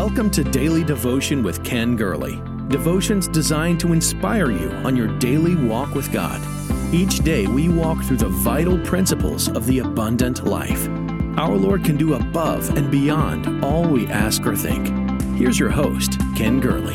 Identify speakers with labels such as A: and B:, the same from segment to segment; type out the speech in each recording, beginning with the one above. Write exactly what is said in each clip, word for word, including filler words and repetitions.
A: Welcome to Daily Devotion with Ken Gurley. Devotions designed to inspire you on your daily walk with God. Each day we walk through the vital principles of the abundant life. Our Lord can do above and beyond all we ask or think. Here's your host, Ken Gurley.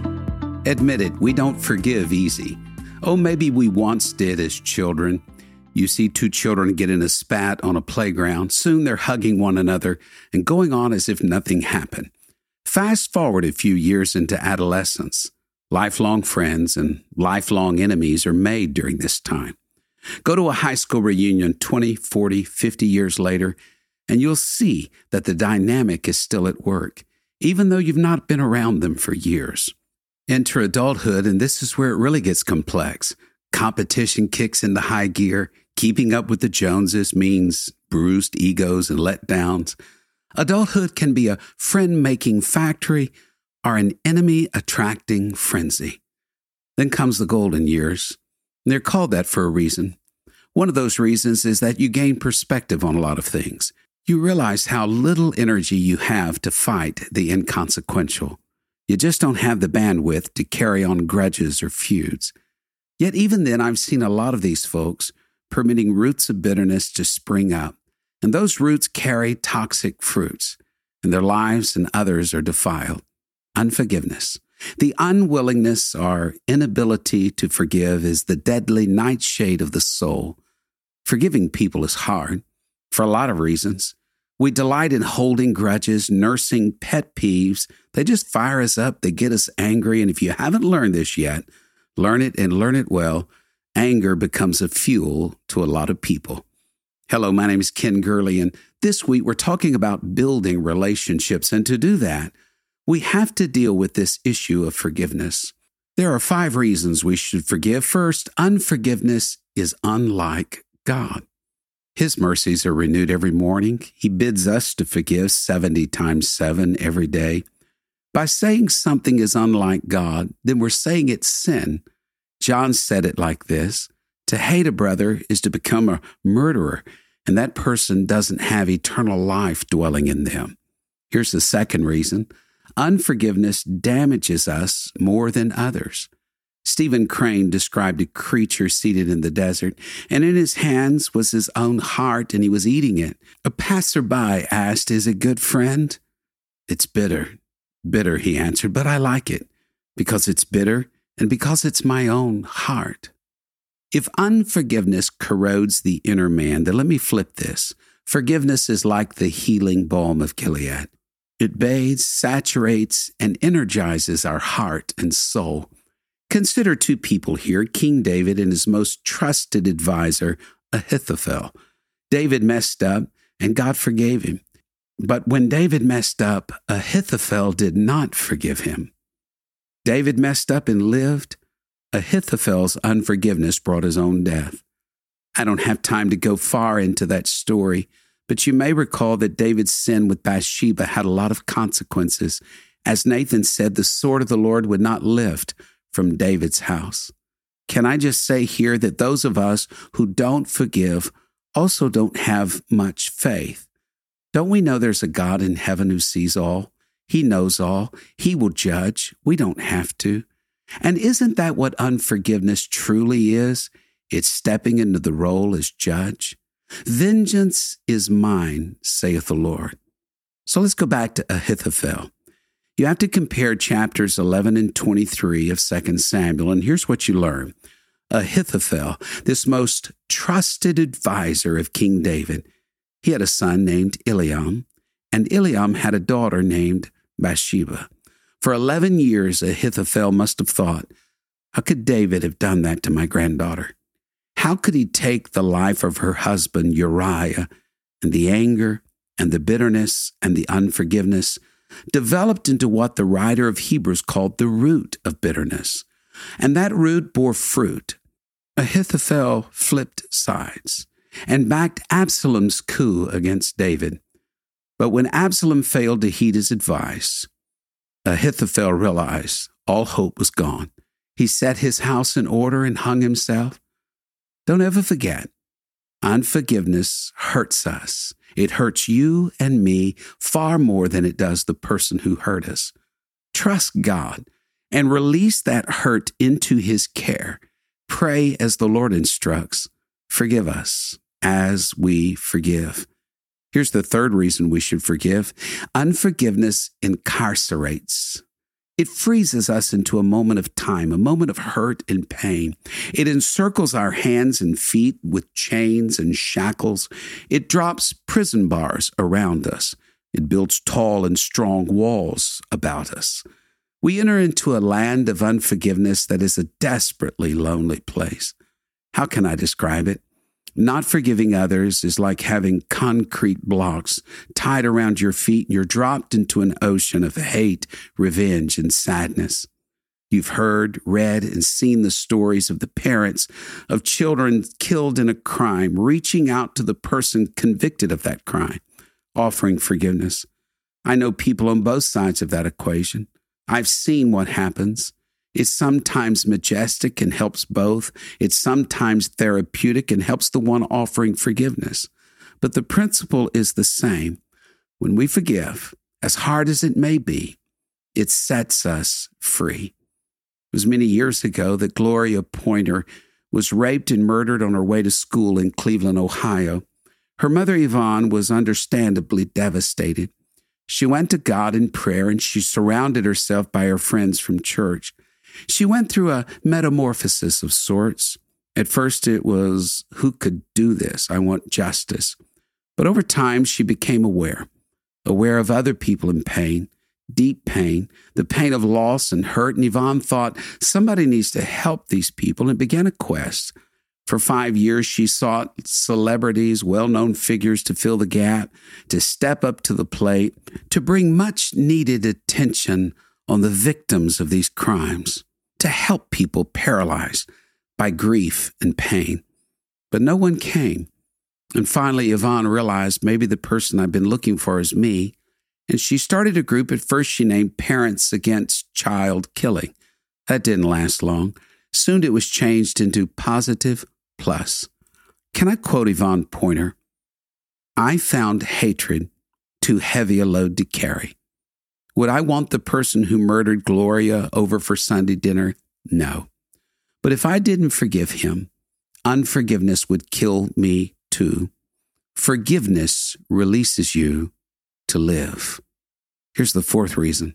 B: Admit it, we don't forgive easy. Oh, maybe we once did as children. You see two children get in a spat on a playground. Soon they're hugging one another and going on as if nothing happened. Fast forward a few years into adolescence. Lifelong friends and lifelong enemies are made during this time. Go to a high school reunion twenty, forty, fifty years later, and you'll see that the dynamic is still at work, even though you've not been around them for years. Enter adulthood, and this is where it really gets complex. Competition kicks into high gear. Keeping up with the Joneses means bruised egos and letdowns. Adulthood can be a friend-making factory or an enemy-attracting frenzy. Then comes the golden years. They're called that for a reason. One of those reasons is that you gain perspective on a lot of things. You realize how little energy you have to fight the inconsequential. You just don't have the bandwidth to carry on grudges or feuds. Yet even then, I've seen a lot of these folks permitting roots of bitterness to spring up. And those roots carry toxic fruits, and their lives and others are defiled. Unforgiveness. The unwillingness or inability to forgive is the deadly nightshade of the soul. Forgiving people is hard, for a lot of reasons. We delight in holding grudges, nursing pet peeves. They just fire us up, they get us angry, and if you haven't learned this yet, learn it and learn it well. Anger becomes a fuel to a lot of people. Hello, my name is Ken Gurley, and this week we're talking about building relationships, and to do that, we have to deal with this issue of forgiveness. There are five reasons we should forgive. First, unforgiveness is unlike God. His mercies are renewed every morning. He bids us to forgive seventy times seven every day. By saying something is unlike God, then we're saying it's sin. John said it like this: to hate a brother is to become a murderer, and that person doesn't have eternal life dwelling in them. Here's the second reason. Unforgiveness damages us more than others. Stephen Crane described a creature seated in the desert, and in his hands was his own heart, and he was eating it. A passerby asked, "Is it good, friend?" "It's bitter." "Bitter," he answered, "but I like it, because it's bitter and because it's my own heart." If unforgiveness corrodes the inner man, then let me flip this. Forgiveness is like the healing balm of Gilead. It bathes, saturates, and energizes our heart and soul. Consider two people here, King David and his most trusted advisor, Ahithophel. David messed up, and God forgave him. But when David messed up, Ahithophel did not forgive him. David messed up and lived. Ahithophel's unforgiveness brought his own death. I don't have time to go far into that story, but you may recall that David's sin with Bathsheba had a lot of consequences. As Nathan said, the sword of the Lord would not lift from David's house. Can I just say here that those of us who don't forgive also don't have much faith? Don't we know there's a God in heaven who sees all? He knows all. He will judge. We don't have to. And isn't that what unforgiveness truly is? It's stepping into the role as judge. Vengeance is mine, saith the Lord. So let's go back to Ahithophel. You have to compare chapters eleven and twenty-three of Second Samuel, and here's what you learn. Ahithophel, this most trusted advisor of King David, he had a son named Eliam, and Eliam had a daughter named Bathsheba. For eleven years, Ahithophel must have thought, how could David have done that to my granddaughter? How could he take the life of her husband, Uriah, and the anger and the bitterness and the unforgiveness developed into what the writer of Hebrews called the root of bitterness? And that root bore fruit. Ahithophel flipped sides and backed Absalom's coup against David. But when Absalom failed to heed his advice, Ahithophel realized all hope was gone. He set his house in order and hung himself. Don't ever forget, unforgiveness hurts us. It hurts you and me far more than it does the person who hurt us. Trust God and release that hurt into His care. Pray as the Lord instructs. Forgive us as we forgive. Here's the third reason we should forgive. Unforgiveness incarcerates. It freezes us into a moment of time, a moment of hurt and pain. It encircles our hands and feet with chains and shackles. It drops prison bars around us. It builds tall and strong walls about us. We enter into a land of unforgiveness that is a desperately lonely place. How can I describe it? Not forgiving others is like having concrete blocks tied around your feet, and you're dropped into an ocean of hate, revenge, and sadness. You've heard, read, and seen the stories of the parents of children killed in a crime, reaching out to the person convicted of that crime, offering forgiveness. I know people on both sides of that equation. I've seen what happens. It's sometimes majestic and helps both. It's sometimes therapeutic and helps the one offering forgiveness. But the principle is the same. When we forgive, as hard as it may be, it sets us free. It was many years ago that Gloria Pointer was raped and murdered on her way to school in Cleveland, Ohio. Her mother, Yvonne, was understandably devastated. She went to God in prayer, and she surrounded herself by her friends from church. She went through a metamorphosis of sorts. At first it was, who could do this? I want justice. But over time she became aware, aware of other people in pain, deep pain, the pain of loss and hurt. And Yvonne thought, somebody needs to help these people, and began a quest. For five years, she sought celebrities, well-known figures to fill the gap, to step up to the plate, to bring much-needed attention on the victims of these crimes, to help people paralyzed by grief and pain. But no one came. And finally, Yvonne realized maybe the person I've been looking for is me. And she started a group at first she named Parents Against Child Killing. That didn't last long. Soon it was changed into Positive Plus. Can I quote Yvonne Pointer? I found hatred too heavy a load to carry. Would I want the person who murdered Gloria over for Sunday dinner? No. But if I didn't forgive him, unforgiveness would kill me too. Forgiveness releases you to live. Here's the fourth reason.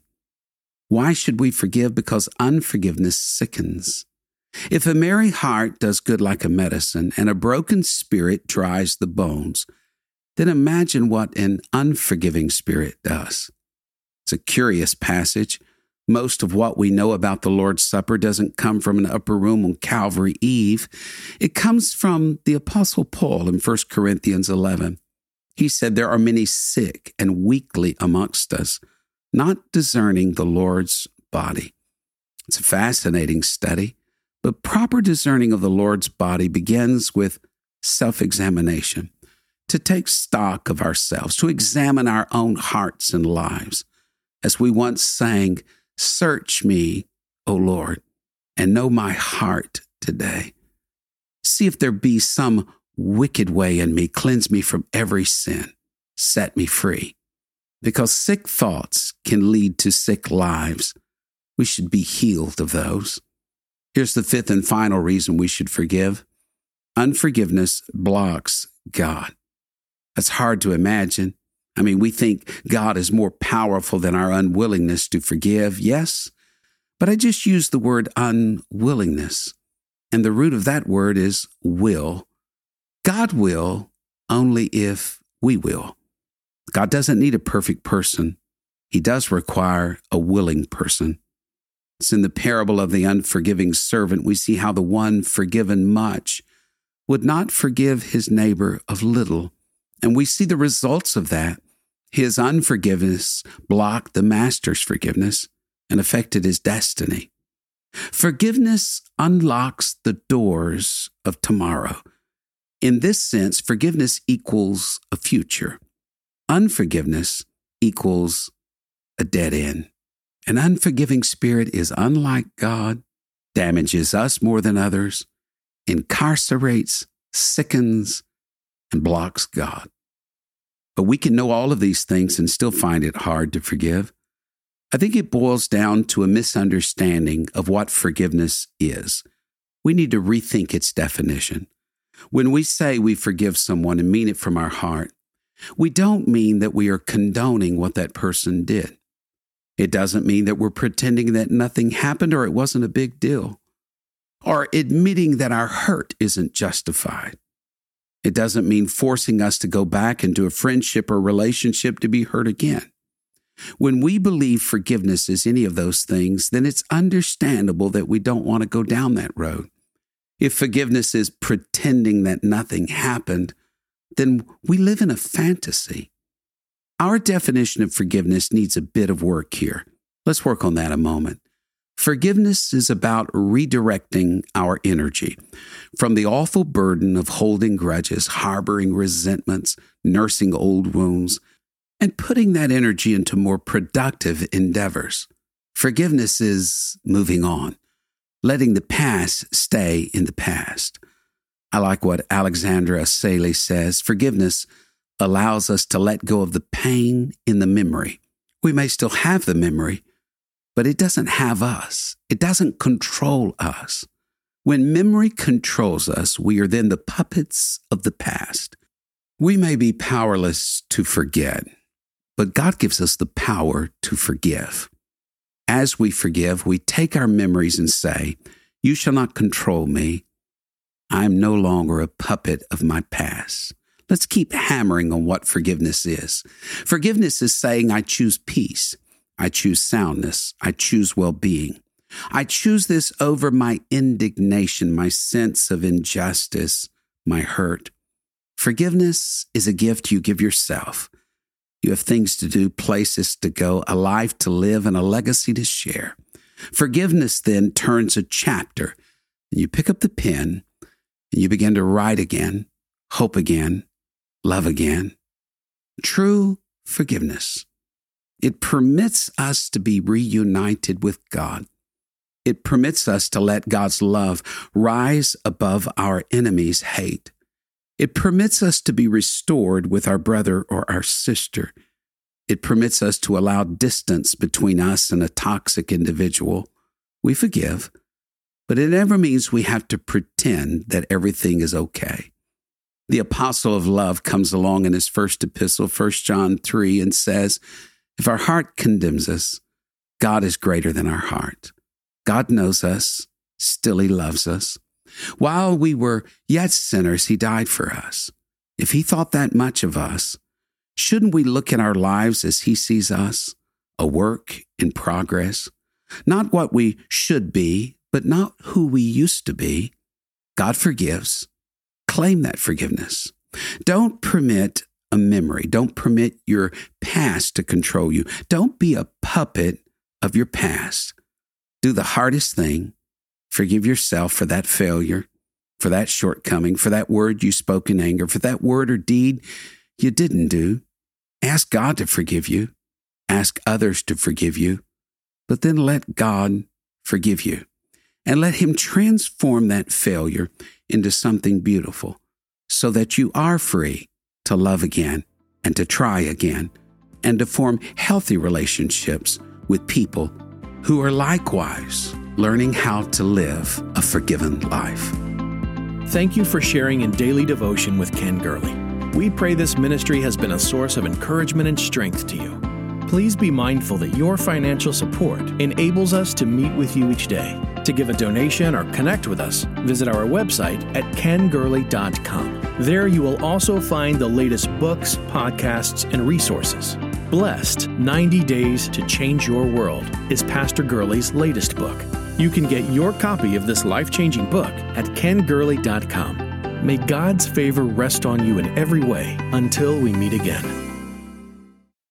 B: Why should we forgive? Because unforgiveness sickens. If a merry heart does good like a medicine, and a broken spirit dries the bones, then imagine what an unforgiving spirit does. It's a curious passage. Most of what we know about the Lord's Supper doesn't come from an upper room on Calvary Eve. It comes from the Apostle Paul in First Corinthians eleven. He said, there are many sick and weakly amongst us, not discerning the Lord's body. It's a fascinating study, but proper discerning of the Lord's body begins with self-examination, to take stock of ourselves, to examine our own hearts and lives. As we once sang, search me, O Lord, and know my heart today. See if there be some wicked way in me. Cleanse me from every sin. Set me free. Because sick thoughts can lead to sick lives. We should be healed of those. Here's the fifth and final reason we should forgive. Unforgiveness blocks God. That's hard to imagine. I mean, we think God is more powerful than our unwillingness to forgive. Yes, but I just used the word unwillingness, and the root of that word is will. God will only if we will. God doesn't need a perfect person. He does require a willing person. It's in the parable of the unforgiving servant, we see how the one forgiven much would not forgive his neighbor of little. And we see the results of that. His unforgiveness blocked the master's forgiveness and affected his destiny. Forgiveness unlocks the doors of tomorrow. In this sense, forgiveness equals a future. Unforgiveness equals a dead end. An unforgiving spirit is unlike God, damages us more than others, incarcerates, sickens, and blocks God. But we can know all of these things and still find it hard to forgive. I think it boils down to a misunderstanding of what forgiveness is. We need to rethink its definition. When we say we forgive someone and mean it from our heart, we don't mean that we are condoning what that person did. It doesn't mean that we're pretending that nothing happened or it wasn't a big deal, or admitting that our hurt isn't justified. It doesn't mean forcing us to go back into a friendship or relationship to be hurt again. When we believe forgiveness is any of those things, then it's understandable that we don't want to go down that road. If forgiveness is pretending that nothing happened, then we live in a fantasy. Our definition of forgiveness needs a bit of work here. Let's work on that a moment. Forgiveness is about redirecting our energy from the awful burden of holding grudges, harboring resentments, nursing old wounds, and putting that energy into more productive endeavors. Forgiveness is moving on, letting the past stay in the past. I like what Alexandra Aseli says. Forgiveness allows us to let go of the pain in the memory. We may still have the memory, but it doesn't have us. It doesn't control us. When memory controls us, we are then the puppets of the past. We may be powerless to forget, but God gives us the power to forgive. As we forgive, we take our memories and say, "You shall not control me. I am no longer a puppet of my past." Let's keep hammering on what forgiveness is. Forgiveness is saying, I choose peace. I choose soundness. I choose well-being. I choose this over my indignation, my sense of injustice, my hurt. Forgiveness is a gift you give yourself. You have things to do, places to go, a life to live, and a legacy to share. Forgiveness then turns a chapter, and you pick up the pen, and you begin to write again, hope again, love again. True forgiveness. It permits us to be reunited with God. It permits us to let God's love rise above our enemy's hate. It permits us to be restored with our brother or our sister. It permits us to allow distance between us and a toxic individual. We forgive, but it never means we have to pretend that everything is okay. The apostle of love comes along in his first epistle, First John three, and says, if our heart condemns us, God is greater than our heart. God knows us, still he loves us. While we were yet sinners, he died for us. If he thought that much of us, shouldn't we look at our lives as he sees us, a work in progress? Not what we should be, but not who we used to be. God forgives. Claim that forgiveness. Don't permit a memory. Don't permit your past to control you. Don't be a puppet of your past. Do the hardest thing. Forgive yourself for that failure, for that shortcoming, for that word you spoke in anger, for that word or deed you didn't do. Ask God to forgive you. Ask others to forgive you. But then let God forgive you. And let him transform that failure into something beautiful so that you are free to love again and to try again and to form healthy relationships with people who are likewise learning how to live a forgiven life.
A: Thank you for sharing in Daily Devotion with Ken Gurley. We pray this ministry has been a source of encouragement and strength to you. Please be mindful that your financial support enables us to meet with you each day. To give a donation or connect with us, visit our website at ken gurley dot com. There you will also find the latest books, podcasts, and resources. Blessed ninety Days to Change Your World is Pastor Gurley's latest book. You can get your copy of this life-changing book at ken gurley dot com. May God's favor rest on you in every way until we meet again.